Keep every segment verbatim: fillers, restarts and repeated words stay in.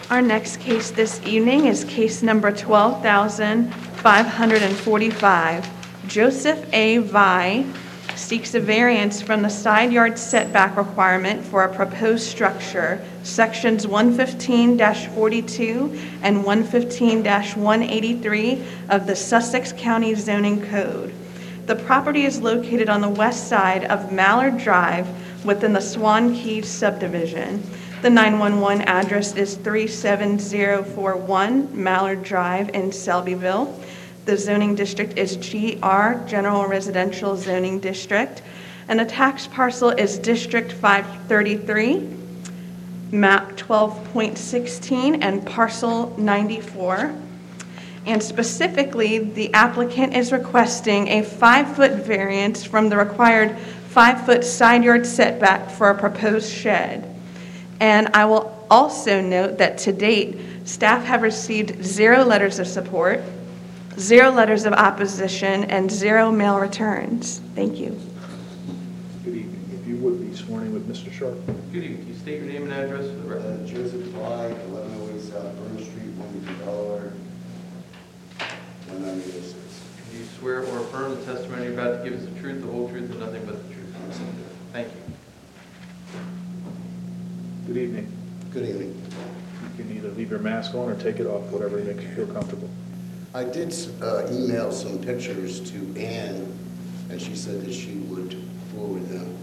Our next case this evening is case number twelve thousand five hundred forty-five. Joseph A. Vai seeks a variance from the side yard setback requirement for a proposed structure, sections one fifteen forty-two and one fifteen one eighty-three of the Sussex County Zoning Code. The property is located on the west side of Mallard Drive within the Swan Keys subdivision. The nine one one address is three seven zero four one Mallard Drive in Selbyville. The zoning district is G R, General Residential Zoning District, and the tax parcel is District five thirty-three, map twelve point sixteen, and parcel ninety-four. And specifically, the applicant is requesting a five-foot variance from the required five-foot side yard setback for a proposed shed. And I will also note that to date, staff have received zero letters of support, zero letters of opposition, and zero mail returns. Thank you. Good evening. If you would be sworn in with Mister Sharp. Good evening. Can you state your name and address for the record? Uh, Joseph Vai, eleven oh eight South Burn Street, Wilmington, Delaware, one nine eight oh six. Do you swear or affirm the testimony you're about to give is the truth, the whole truth, and nothing but the truth? Thank you. Good evening. Good evening. You can either leave your mask on or take it off, whatever makes you feel comfortable. I did uh, email some pictures to Ann, and she said that she would forward them.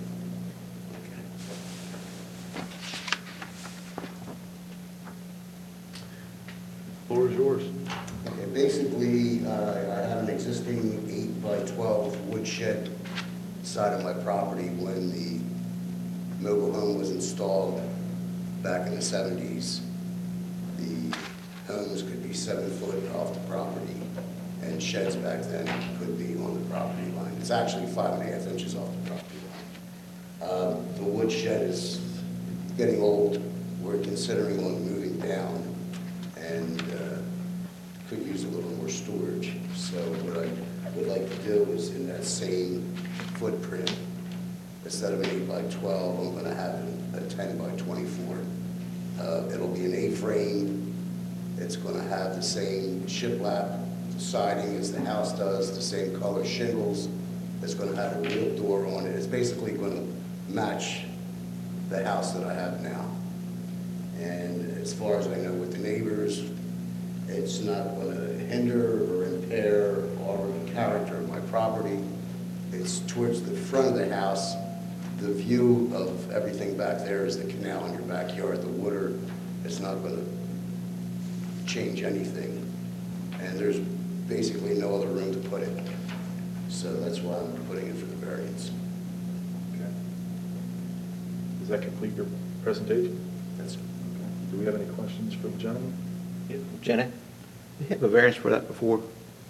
The floor is yours. Okay, basically, uh, I have an existing eight by twelve woodshed side of my property when the mobile home was installed back in the seventies. The homes could be seven foot off the property, and sheds back then could be on the property line. It's actually five and a half inches off the property line. Uh, the wood shed is getting old. We're considering on moving down, and uh, could use a little more storage. So what I would like to do is in that same footprint, instead of an eight by twelve, I'm going to have a ten by twenty-four. Uh, it'll be an A-frame. It's going to have the same shiplap siding as the house does, the same color shingles. It's going to have a real door on it. It's basically going to match the house that I have now. And as far as I know with the neighbors, it's not going to hinder or impair or the character of my property. It's towards the front of the house. The view of everything back there is the canal in your backyard. The water is not going to change anything. And there's basically no other room to put it. So that's why I'm putting it for the variance. Okay. Does that complete your presentation? That's Okay. Do we have any questions for the gentleman? Yeah, Jenny, you have a variance for that before?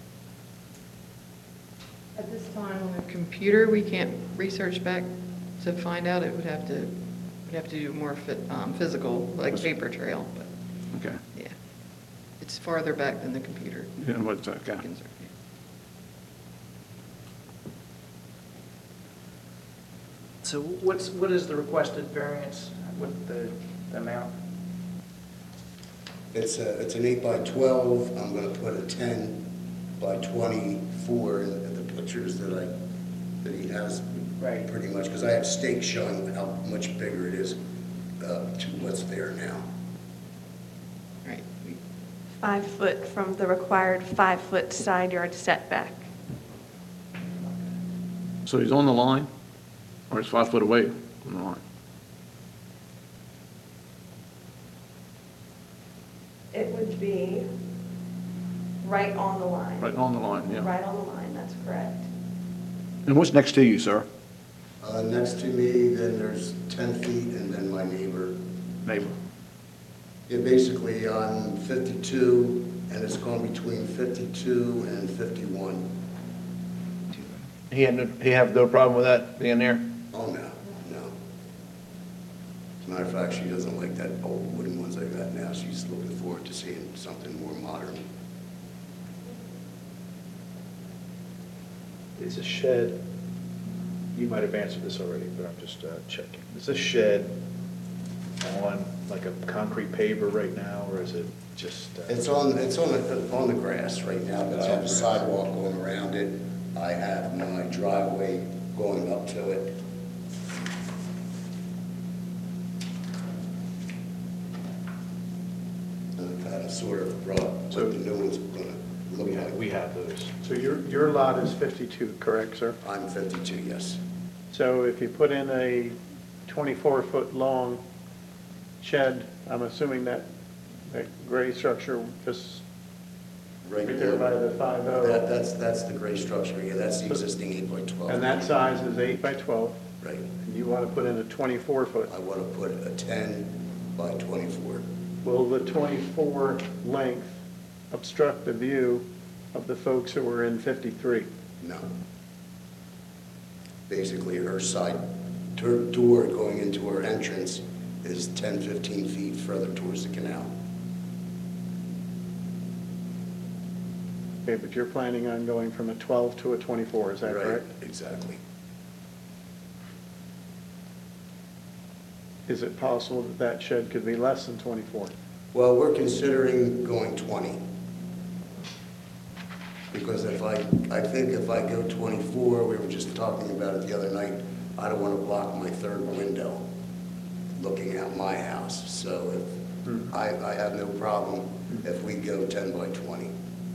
At this time on the computer, we can't research back to find out. It would have to, we'd have to do more fit, um, physical, like paper trail, but Okay. yeah. It's farther back than the computer. Yeah, what's that, okay. can search, yeah. So what's, what is the requested variance with the the amount? It's a, it's an eight by twelve. I'm going to put a ten by twenty-four in the pictures that I, that he has. Right. Pretty much, because I have stakes showing how much bigger it is uh, to what's there now. Right. We- Five foot from the required five-foot side yard setback. So he's on the line, or he's five foot away from the line? It would be right on the line. Right on the line, yeah. Right on the line, that's correct. And what's next to you, sir? Uh, next to me, then there's ten feet, and then my neighbor. Neighbor. Yeah, basically on fifty-two, and it's going between fifty-two and fifty-one. He had, no- he have no problem with that being there? Oh, no, no. As a matter of fact, she doesn't like that old wooden ones I got now. She's looking forward to seeing something more modern. It's a shed. You might have answered this already, but I'm just uh, checking. It's a shed on like a concrete paver right now, or is it just? uh, It's on, it's on the, on the grass right now, but I have a sidewalk going around it. I have my driveway going up to it. And I've kind of sort of brought what the new one's gonna look We have, like. we have those. So your, your lot is fifty-two, correct, sir? I'm fifty-two, yes. So if you put in a twenty-four foot long shed, I'm assuming that, that gray structure just Right right there by the five That, oh. that's, that's the gray structure, yeah, that's the existing eight by twelve. And that size is eight by twelve, Right. and you want to put in a twenty-four foot. I want to put a ten by twenty-four. Will the twenty-four length obstruct the view of the folks who are in fifty-three? No. Basically, her side, her door going into her entrance is ten, fifteen feet further towards the canal. Okay, but you're planning on going from a twelve to a twenty-four, is that Right, correct? exactly. Is it possible that that shed could be less than twenty-four? Well, we're considering going twenty. Because if I, I think if I go twenty-four, we were just talking about it the other night, I don't want to block my third window looking at my house. So if, I, I have no problem if we go ten by twenty.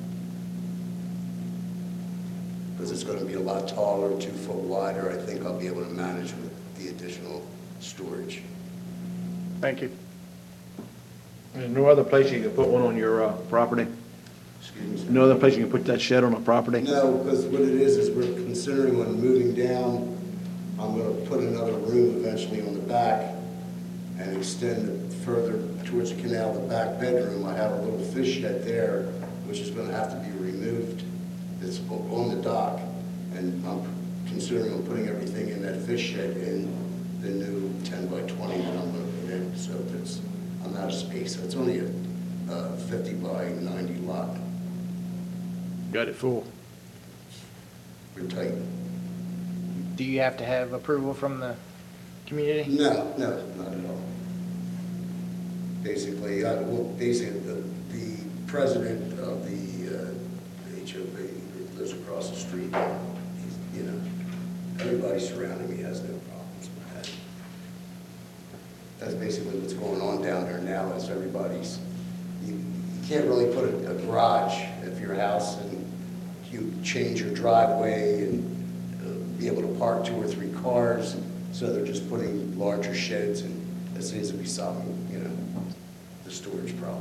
Because it's going to be a lot taller, two foot wider. I think I'll be able to manage with the additional storage. Thank you. There's no other place you can put one on your uh, property? Excuse me, sir. No other place you can put that shed on a property? No, because what it is, is we're considering when moving down, I'm gonna put another room eventually on the back and extend it further towards the canal, the back bedroom. I have a little fish shed there, which is gonna have to be removed. It's o- on the dock, and I'm considering on putting everything in that fish shed in the new ten by twenty that I'm gonna put in, so it's, I'm out of space. So it's only a uh, fifty by ninety lot. Got it full. We're tight. Do you have to have approval from the community? No, no, not at all. Basically, I, well, basically, the, the president of the uh, H O B who lives across the street, he's, you know, everybody surrounding me has no problems with that. That's basically what's going on down there now, is everybody's, you, you can't really put a, a garage at your house and you change your driveway and uh, be able to park two or three cars, so they're just putting larger sheds, and that seems to be solving, you know, the storage problem.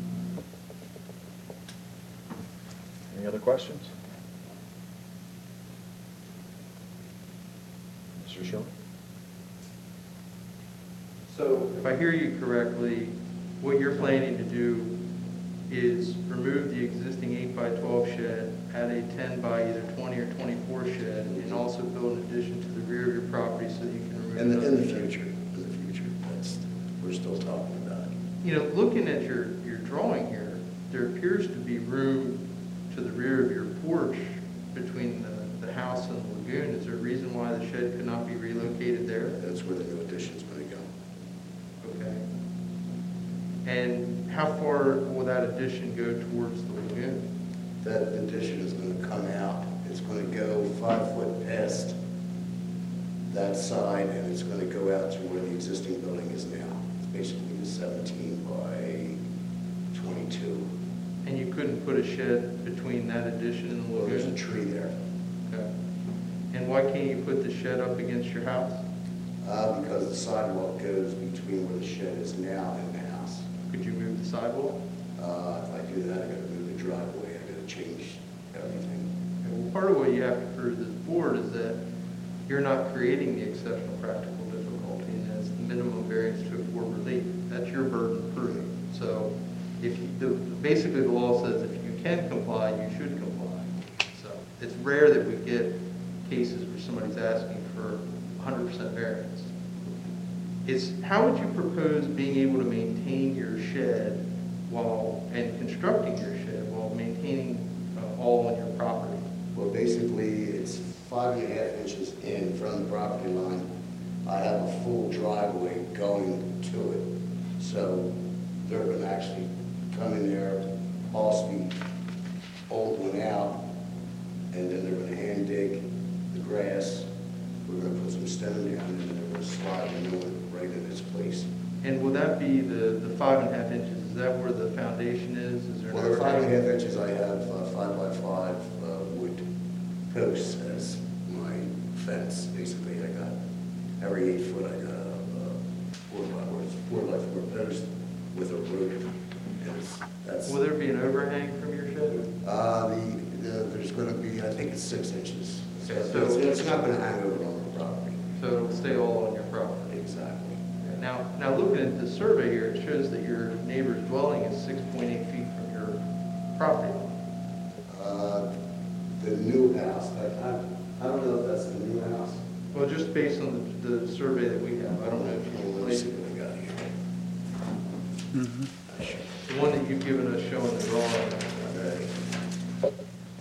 Any other questions? Mister Schilling? So if I hear you correctly, what you're planning to do is remove the existing eight by twelve shed, add a ten by either twenty or twenty-four shed, and also build an addition to the rear of your property so that you can remove. In the, in another the shed. future, in the future, that's, we're still talking about it. You know, looking at your, your drawing here, there appears to be room to the rear of your porch between the, the house and the lagoon. Is there a reason why the shed could not be relocated there? That's where the new addition's gonna go. Okay. And how far will that addition go towards the lagoon? That addition is gonna come out, it's gonna go five foot past that side, and it's gonna go out to where the existing building is now. It's basically a seventeen by twenty-two. And you couldn't put a shed between that addition and the Well, there's a lagoon? tree there. Okay. And why can't you put the shed up against your house? Uh, because the sidewalk goes between where the shed is now and the house. Could you move the sidewalk? Uh, if I do that, I gotta move the driveway, I gotta change everything. And well, part of what you have to prove to this board is that you're not creating the exceptional practical difficulty, and that's the minimum variance to afford relief. That's your burden of proof. So if you, the, basically the law says if you can comply, you should comply. So it's rare that we get cases where somebody's asking for one hundred percent variance. Is, how would you propose being able to maintain your shed while, and constructing your shed while maintaining uh, all on your property? Well, basically, it's five and a half inches in from the property line. I have a full driveway going to it. So they're gonna actually come in there, pulse the old one out, and then they're gonna hand dig the grass. We're gonna put some stone down, and then they're gonna slide the new one right in its place. And will that be the, the five and a half inches? Is that where the foundation is? Is there an Well, the five and a overhang? half inches, I have uh, five by five uh, wood posts as my fence. Basically, I got, every eight foot, I got a uh, four by, or it's four by four post with a rope. And it's- That's, Will there be an overhang from your shed? uh, the, the, there's gonna be, I think it's six inches. So Okay, it's, so- it's not gonna hang over on the property. So it'll stay all on your property? Exactly. Now, now looking at the survey here, it shows that your neighbor's dwelling is six point eight feet from your property line. Uh, the new house, I, I, I don't know if that's the new house. Well, just based on the, the survey that we have, I don't know if you Let me placed see it. what I got here. The one that you've given us showing the drawing. Okay.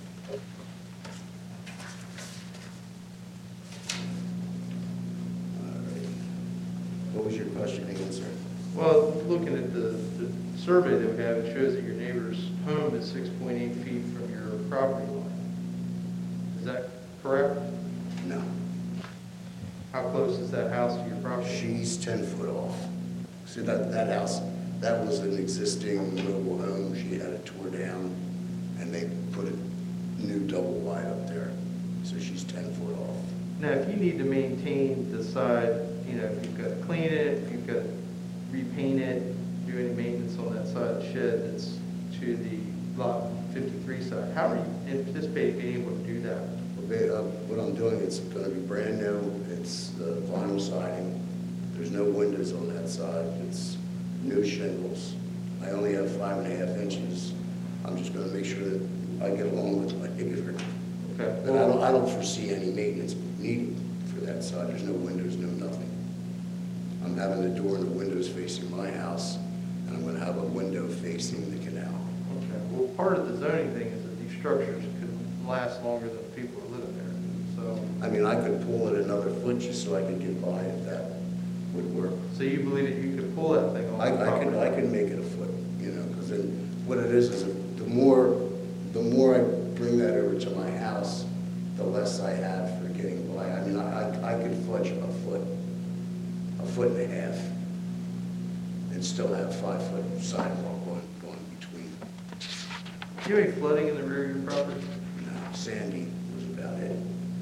All right. What was your question again, sir? Well, looking at the, the survey that we have, it shows that your neighbor's home is six point eight feet from your property line. Is that correct? No. How close is that house to your property? She's ten foot off. See, that, that house, that was an existing mobile home. She had it tore down, and they put a new double wide up there. So she's ten foot off. Now, if you need to maintain the side, you know, if you've got to clean it, if you've got to repaint it, do any maintenance on that side of the shed that's to the lot fifty-three side, how are you anticipating being able to do that? Well, ba- uh, What I'm doing, it's gonna be brand new. It's the vinyl siding. There's no windows on that side. It's new shingles. I only have five and a half inches. I'm just gonna make sure that I get along with my neighbor. Okay. But I don't, I don't foresee any maintenance needed for that side. There's no windows, no nothing. I'm having the door and the windows facing my house, and I'm gonna have a window facing the canal. Okay, well, part of the zoning thing is that these structures could last longer than the people who live in there, so. I mean, I could pull it another foot just so I could get by if that would work. So you believe that you could pull that thing on I, the I property? could, I could make it a foot, you know, because then what it is, is the more, the more I bring that over to my house, the less I have for getting by. I mean, I, I I could fudge a foot, a foot and a half, and still have five foot sidewalk going, going between. Do you have any flooding in the rear of your property? No, Sandy was about it.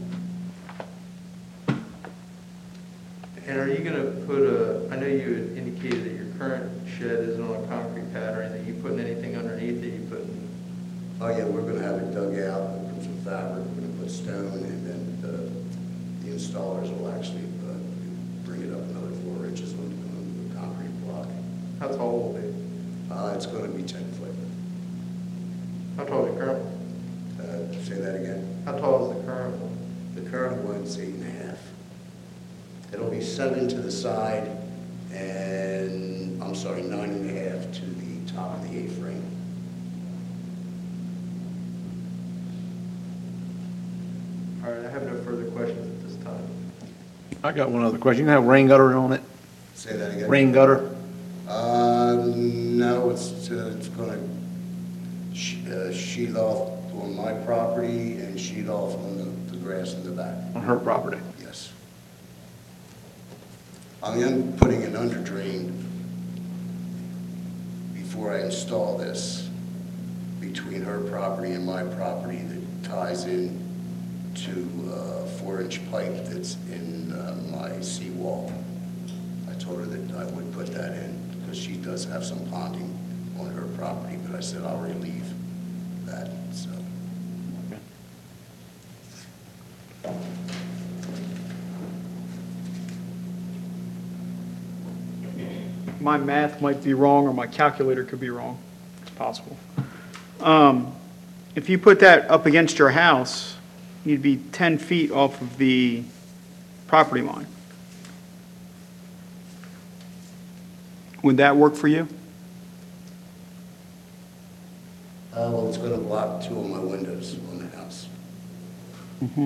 And are you gonna put a, I know you had indicated that your current shed isn't on a concrete pad or anything, you putting anything underneath it, you putting, Oh, yeah, we're gonna have it dug out, we'll put some fabric, we're gonna put stone, and then the, the installers will actually, uh, bring it up another four inches on, on the concrete block. how tall will it be? Uh, it's gonna be ten foot. How tall is the current one? Uh, say that again? How tall is the current one? The current one's eight and a half. It'll be seven to the side, and, I'm sorry, nine and a half to the top of the A-frame. All right, I have no further questions at this time. I got one other question. You have rain gutter on it? Say that again? Rain gutter? Uh, no, it's, uh, it's gonna sh- uh, sheet off on my property and sheet off on the, the grass in the back. On her property? Yes. I mean, I'm putting an under drain before I install this between her property and my property that ties in to a four-inch pipe that's in uh, my seawall. I told her that I would put that in because she does have some ponding on her property, but I said I'll relieve that, so. My math might be wrong, or my calculator could be wrong. It's possible. Um, If you put that up against your house, you'd be ten feet off of the property line. Would that work for you? Uh, well, it's gonna block two of my windows on the house. Mm-hmm.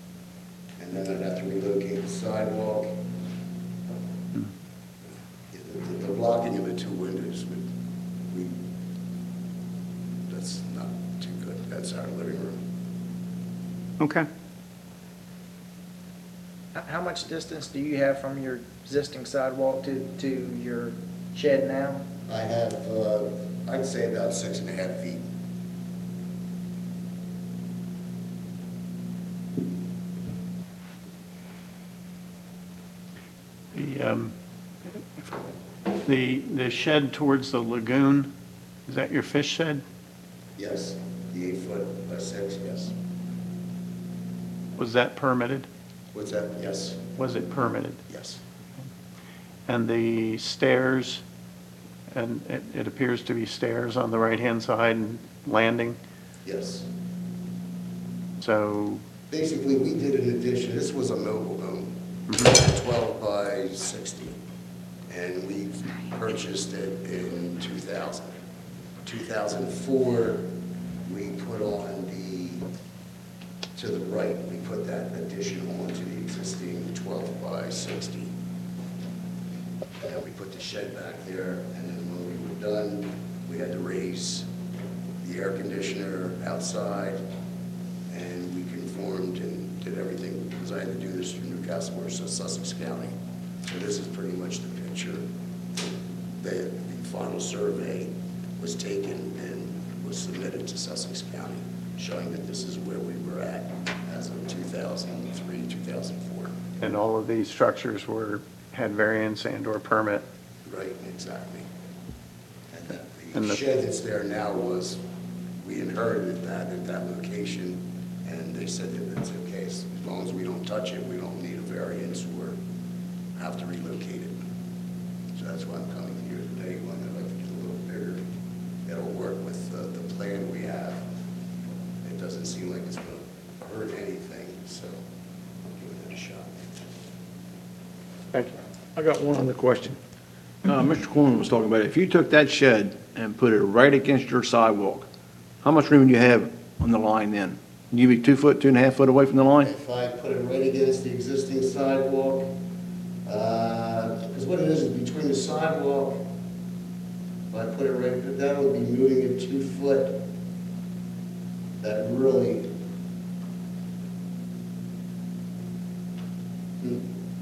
And then I'd have to relocate the sidewalk. Get the the blocking of the two windows, would, we, that's not too good. That's our living room. Okay. H- How much distance do you have from your existing sidewalk to, to your shed now? I have, uh, I'd say about six and a half feet. The, um, the, the shed towards the lagoon, is that your fish shed? Yes, the eight foot by six, yes. Was that permitted? What's that? Yes, Was it permitted? yes. And the stairs, and it, it appears to be stairs on the right-hand side and landing, Yes. so, Basically, we did an addition, this was a mobile home, twelve by sixty, and we purchased it in two thousand. two thousand four, we put on the, to the right, we put that addition onto the existing twelve by sixty. And we put the shed back there, and then when we were done, we had to raise the air conditioner outside, and we conformed and did everything, because I had to do this for Newcastle versus Sussex County. So this is pretty much the picture. The, the final survey was taken and was submitted to Sussex County, showing that this is where we were at as of two thousand three, two thousand four. and all of these structures were, had variance and/or permit. Right, exactly. And that And the the- shed that's there now was, we inherited that at that location, and they said that it's okay, as long as we don't touch it, we don't need a variance or have to relocate it. So that's why I'm coming here today, when I'd like to get a little bigger. It'll work with uh, the plan we have. It doesn't seem like it's going to hurt anything, so I'll give it a shot. Thank you. I got one other question. Uh, Mister Corman was talking about it. If you took that shed and put it right against your sidewalk, how much room do you have on the line then? You be two foot, two and a half foot away from the line? If I put it right against the existing sidewalk, because what it is, is between the sidewalk, if I put it right, that would be moving it two foot. That really, hmm.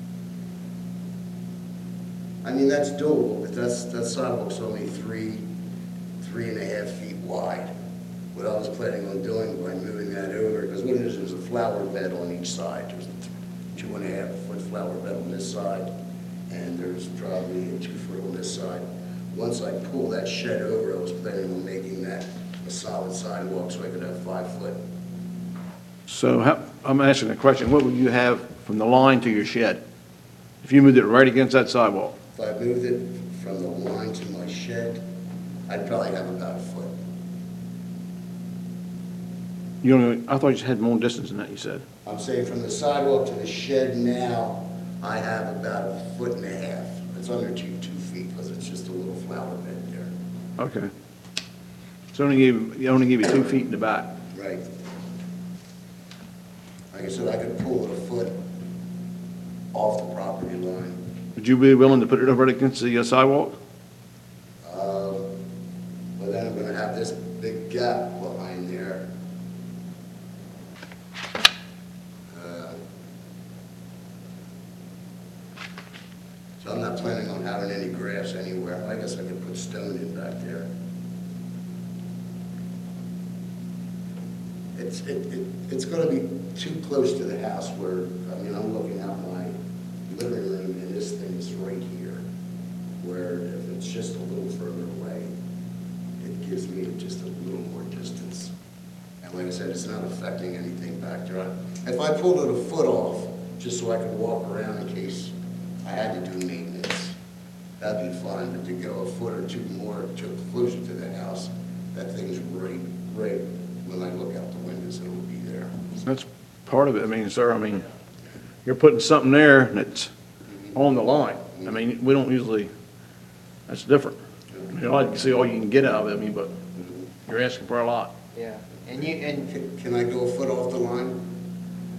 I mean, that's doable, but that's, that sidewalk's only three, three and a half feet wide. What I was planning on doing by moving that over, because what it is, there's a flower bed on each side. There's a two and a half foot flower bed on this side, and there's probably a two foot on this side. Once I pull that shed over, I was planning on making that a solid sidewalk so I could have five foot. So how, I'm asking a question. What would you have from the line to your shed? If you moved it right against that sidewalk? If I moved it from the line to my shed, I'd probably have about a foot. You don't, I thought you had more distance than that, you said. I'm saying from the sidewalk to the shed now, I have about a foot and a half. It's under two, two feet, because it's just a little flower bed there. Okay. So only give, you only give you two feet in the back. Right. Like I said, I could pull it a foot off the property line. Would you be willing to put it right against the uh, sidewalk? Um, But then I'm gonna have this big gap behind there. Uh, So I'm not planning on having any grass anywhere. I guess I could put stone in back there. It's, it, it, it's gonna be too close to the house where, I mean, I'm looking out my living room and this thing is right here. Where if it's just a little further away, it gives me just a little more distance. And like I said, it's not affecting anything back there. If I pulled it a foot off, just so I could walk around in case I had to do maintenance, that'd be fine, but to go a foot or two more to closer to the house, that thing's right, right, when I look out the windows, it'll be there. That's part of it. I mean, sir, I mean, you're putting something there that's on the line. I mean, we don't usually, that's different. You know, I like to see all you can get out of it, I mean, but you're asking for a lot. Yeah, and you, and, Can can I go a foot off the line?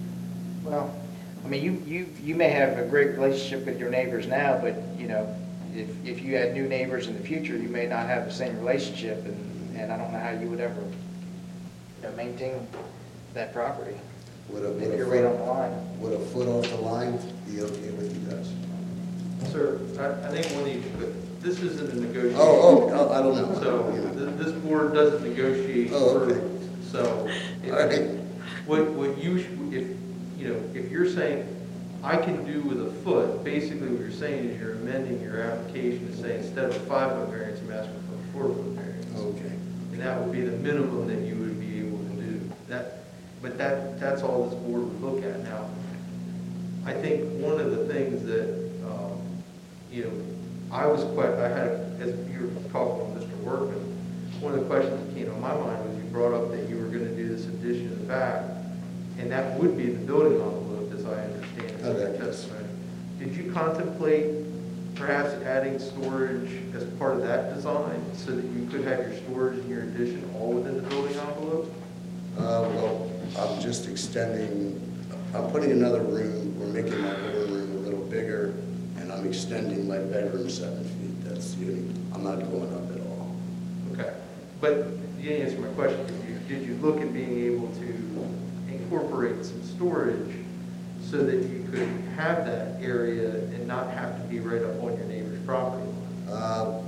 well, I mean, you, you, you may have a great relationship with your neighbors now, but, you know, if, if you had new neighbors in the future, you may not have the same relationship, and, and I don't know how you would ever, you know, maintain that property. Would a, If would a you're right on the foot, line. would a foot off the line be okay with you guys? Sir, I, I think one of you, this isn't a negotiation. Oh, oh, oh, I don't know. So, You know. th- this board doesn't negotiate. Oh, for- okay. So, if- All right. what, what you, sh- if, you know, if you're saying, I can do with a foot, basically what you're saying is you're amending your application to say instead of a five-foot variance, you're asking for a four-foot variance. Okay. And that would be the minimum that you would be able to do. That, but that, that's all this board would look at. Now, I think one of the things that, um, you know, I was quite, I had, as you were talking with Mister Workman, one of the questions that came to my mind was you brought up that you were gonna do this addition in the back, and that would be the building envelope, as I understand it. from your Okay. testimony. Did you contemplate perhaps adding storage as part of that design, so that you could have your storage and your addition all within the building envelope? Uh, well, I'm just extending, I'm putting another room, we're making my living room a little bigger, and I'm extending my bedroom seven feet. That's the only, I'm not going up at all. Okay, but you didn't answer my question. Did you, did you look at being able to incorporate some storage so that you could have that area and not have to be right up on your neighbor's property line? Uh,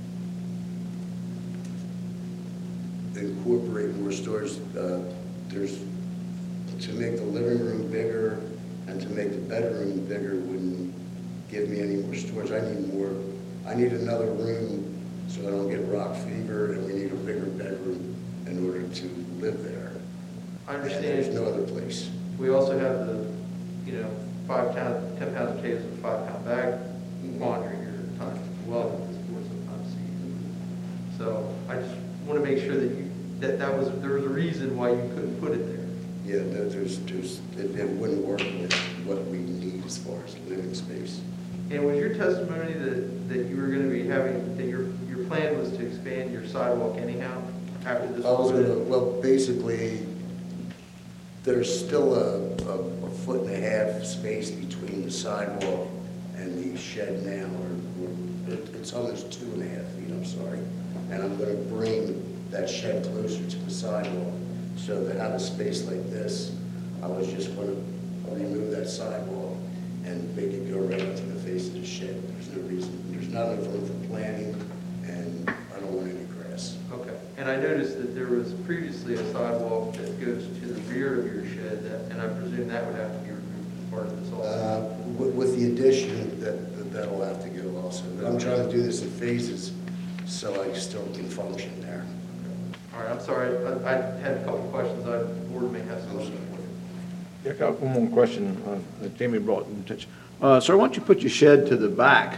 Incorporate more storage, uh, there's, to make the living room bigger and to make the bedroom bigger wouldn't give me any more storage. I need more, I need another room so I don't get rock fever, and we need a bigger bedroom in order to live there. I And understand. there's no other place. We also have the, you know, five pound, ten pound potatoes and five pound bag laundry here at times as well, that this board sometimes sees. So I just want to make sure that you, that that was, there was a reason why you couldn't put it there. Yeah, no, there's, there's, it, it wouldn't work with what we need as far as living space. And was your testimony that, that you were going to be having, that your, your plan was to expand your sidewalk anyhow after this? I was was gonna, well, basically, there's still a, a, a foot and a half space between the sidewalk and the shed now, or, or it- it's almost two and a half feet, I'm sorry. And I'm gonna bring that shed closer to the sidewalk, so to have a space like this, I was just gonna remove that sidewalk and make it go right up to the face of the shed. There's no reason, there's not enough room for planting, and I don't want any grass. Okay, and I noticed that there was previously a sidewalk that goes to the rear of your shed, that- and I presume that would have to be removed as part of this also. Uh, With with the addition, that, that- that'll have to go also. But I'm trying to do this in phases, so I still can function there. All right, I'm sorry, I, I had a couple of questions, I, the board may have some. Yeah, I got one more question, uh, that Jamie brought in attention. Uh, sir, why don't you put your shed to the back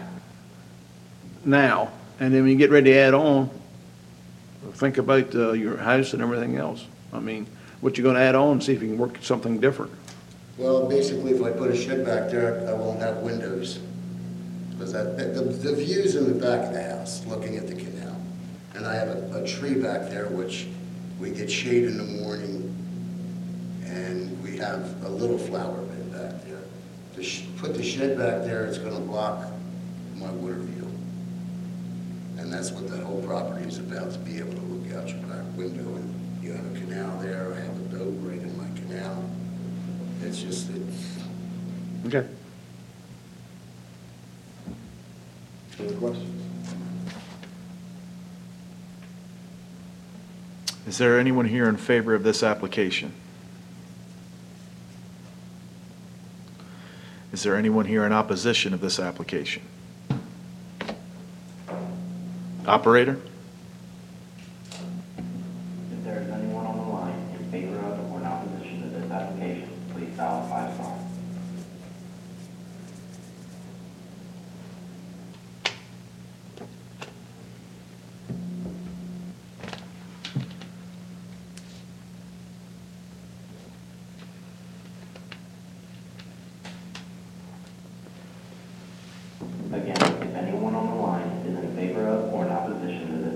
now, and then when you get ready to add on, think about, uh, your house and everything else. I mean, what you're gonna add on, see if you can work something different. Well, basically, if I put a shed back there, I won't have windows. Because that, the, the view's in the back of the house, looking at the canal. And I have a, a tree back there, which we get shade in the morning, and we have a little flower bed back there. To sh- put the shed back there, it's gonna block my water view. And that's what that whole property is about, to be able to look out your back window. And you have a canal there, I have a boat right in my canal. It's just, it's, Okay. Any questions? Is there anyone here in favor of this application? Is there anyone here in opposition of this application? Operator? If there is anyone on the line in favor of or in opposition to this application, please dial five star. Again, if anyone on the line is in favor of or in opposition to this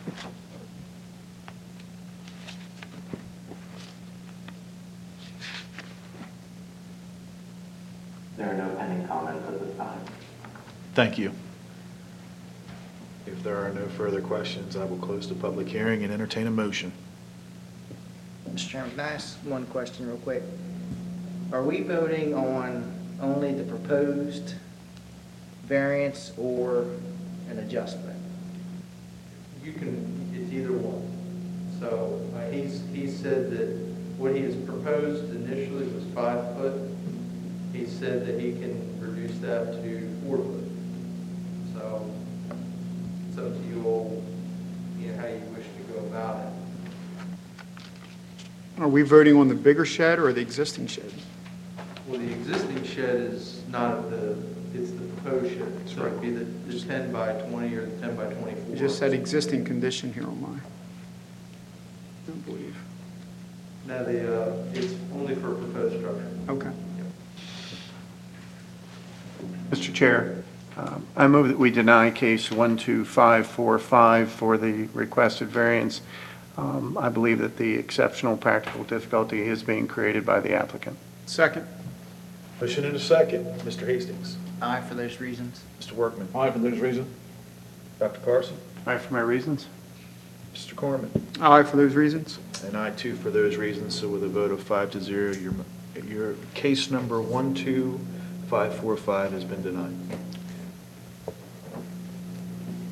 There are no pending comments at this time. Thank you. If there are no further questions, I will close the public hearing and entertain a motion. Mister Chairman, can I ask one question real quick? Are we voting on only the proposed variance or an adjustment? You can, it's either one. So uh, he's, he said that what he has proposed initially was five foot. He said that he can reduce that to four foot. So it's up to you all, you know, how you wish to go about it. Are we voting on the bigger shed or the existing shed? Well, the existing shed is not the, it's the proposed shed. So it'd be the, the ten by twenty or the ten by twenty-four. You just said existing condition here on mine. I don't believe. No, the, uh, it's only for a proposed structure. Okay. Mister Chair, um, I move that we deny case one two five four five for the requested variance. Um, I believe that the exceptional practical difficulty is being created by the applicant. Second. Motion and a second. Mister Hastings. Aye for those reasons. Mister Workman. Aye for those reasons. Doctor Carson. Aye for my reasons. Mister Corman. Aye for those reasons. And I too for those reasons, so with a vote of five to zero, your, your case number one two five four five has been denied.